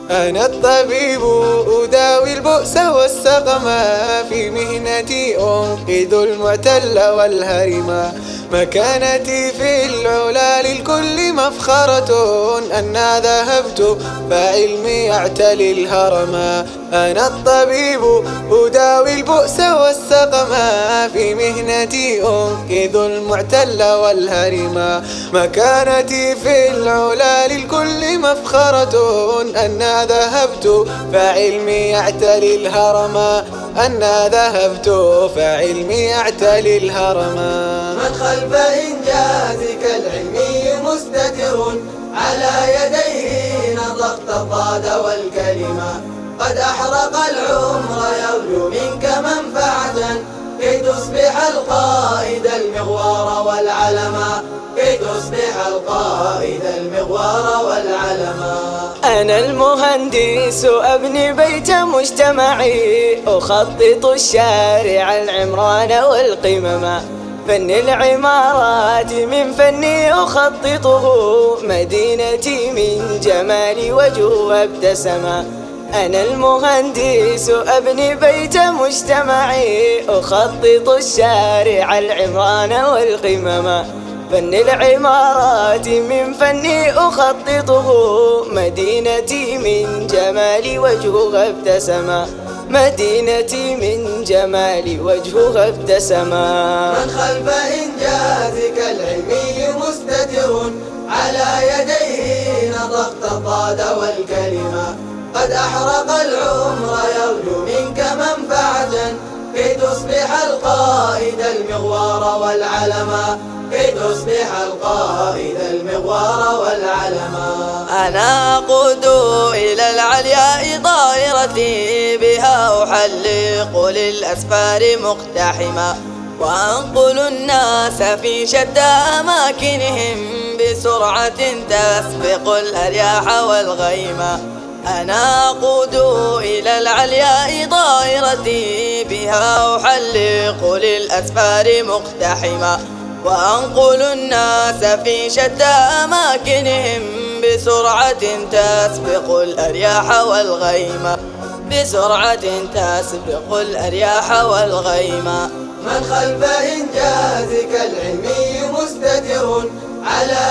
أنا الطبيب أداوي البؤس والسقم، في مهنتي أنقذ المعتل والهرم. مكانتي في العلا للكل مفخرة، أنا ذهبت فعلمي يعتلي الهرم. أنا الطبيب أداوي البؤس والسقم، في مهنتي أنقذ المعتل والهرم. مكانتي في العلا للكل مفخرة، أنا ذهبت فعلمي يعتلي الهرم. أنا ذهبت فعلمي يعتلي الهرم. من خلف إنجازك العلمي مستتر، على يديه نطقت الضاد والكلمة. قد أحرق العمر يرجو منك منفعة، كي تصبح القائد المغوار والعلما. كي تصبح القائد المغوار والعلما. أنا المهندس أبني بيت مجتمعي، أخطط الشارع العمران والقمم. فن العمارات من فني أخططه، مدينتي من جمالي وجهها ابتسما. أنا المهندس أبني بيت مجتمعي، أخطط الشارع العمران والقمم. فن العمارات من فني أخططه، مدينتي من جمالي وجهها ابتسما. مدينتي من جمالي وجهها ابتسما. من خلف إنجازك العلمي مستتر، على يديه نطقت الضاد والكلمة. قد أحرق العمر يرجو منك منفعة، كي تصبح القائد المغوار والعلما. كي تصبح القائد المغوار والعلما. أنا أقود إلى العلياء طائرتي، بها أحلق للأسفار مقتحما. وأنقل الناس في شتى أماكنهم، بسرعة تسبق الأرياح والغيما. أنا أقود إلى العلياء طائرتي، بها أحلق للأسفار مقتحما. وأنقل الناس في شتى أماكنهم، بسرعة تسبق الأرياح والغيما. بسرعة تسبق الأرياح والغيما. من خلف إنجازك العلمي مستتر، على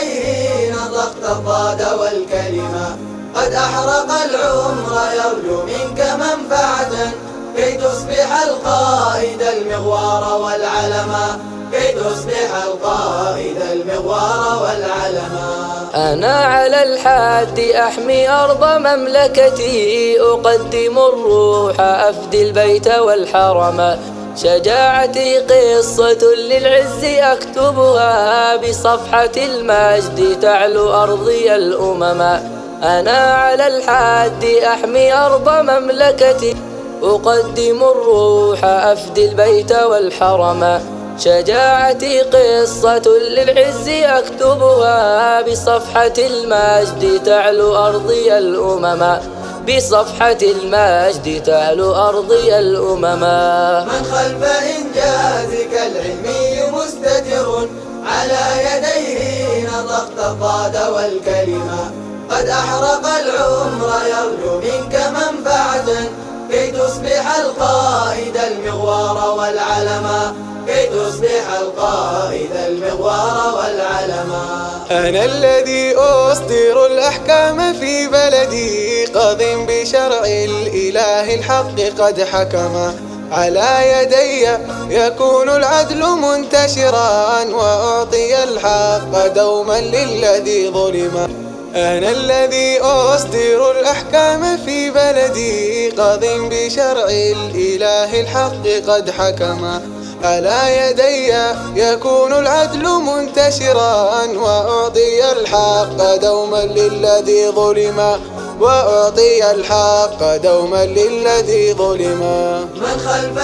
يديه نطقت الضاد والكلمة. قد أحرق العمر يرجو منك منفعة، كي تصبح القائد المغوار والعلما. كي تصبح القائد المغوار والعلما. أنا على الحاد أحمي أرض مملكتي، أقدم الروح أفدي البيت والحرم. شجاعتي قصة للعز أكتبها، بصفحة المجد تعلو أرضي الأمم. أنا على الحاد أحمي أرض مملكتي، أقدم الروح أفدي البيت والحرم. شجاعتي قصة للعز أكتبها، بصفحة المجد تعلو أرضي الأمم. بصفحة المجد تعلو أرضي الأمم. من خلف إنجازك العلمي مستتر، على يديه نطقت الضاد والكلمة. قد أحرق العمر يرجو منك منفعة، كي تصبح القائد المغوار والعلما. كي تصبح القائد المغوار والعلما. أنا الذي أصدر الأحكام في بلدي، قاض بشرع الإله الحق قد حكم. على يدي يكون العدل منتشرا، وأعطي الحق دوما للذي ظلم. أنا الذي أصدر الأحكام في بلدي، قاض بشرع الإله الحق قد حكم. على يدي يكون العدل منتشرا، وأعطي الحق دوما للذي ظلم. وأعطي الحق دوما للذي ظلم. من خلف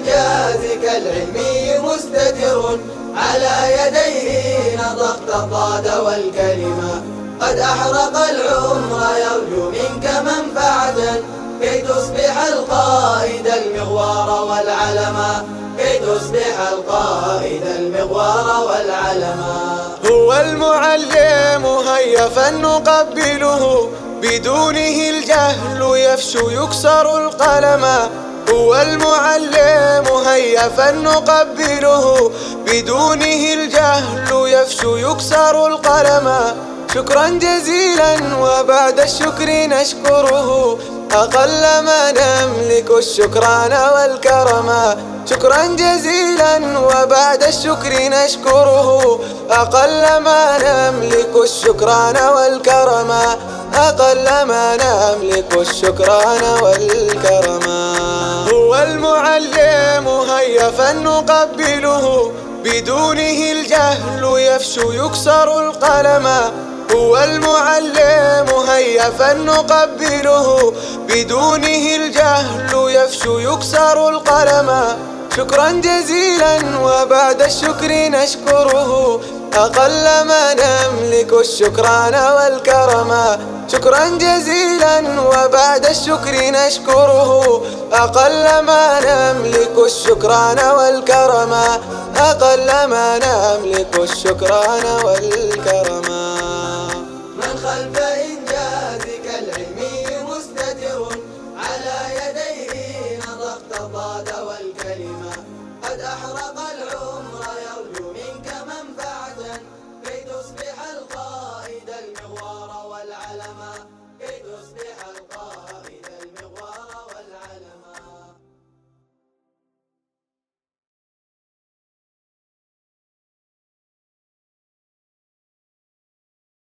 إنجازك العلمي مستتر، على يديه نطقت الضاد والكلمة. قد أحرق العمر يرجو منك منفعة، كي تصبح القائد المغوار والعلما. كي تصبح القائد المغوار والعلما. هو المعلم هيا فلنقبله، بدونه الجهل يفشو يكسر القلم. هو المعلم هيا فلنقبله، بدونه الجهل يفشو يكسر القلم. شكرا جزيلا وبعد الشكر نشكره، أقل ما نملك الشكران والكرم. شكرا جزيلا وبعد الشكر نشكره، أقل ما نملك الشكران والكرم. أقل ما نملك الشكران والكرم. هو المعلم هيا فلنقبله، بدونه الجهل يفشو يكسر القلم. هو المعلم هيا فلنقبله، بدونه الجهل يفشو يكسر القلم. شكرا جزيلا وبعد الشكر نشكره، أقل ما نملك الشكران والكرم. شكرا جزيلا وبعد الشكر نشكره، أقل ما نملك الشكران والكرم. أقل ما نملك الشكران والكرم. من خلف إنجازك العلمي مستتر، على يديه نضى اقتضى والكلمة قد أحرق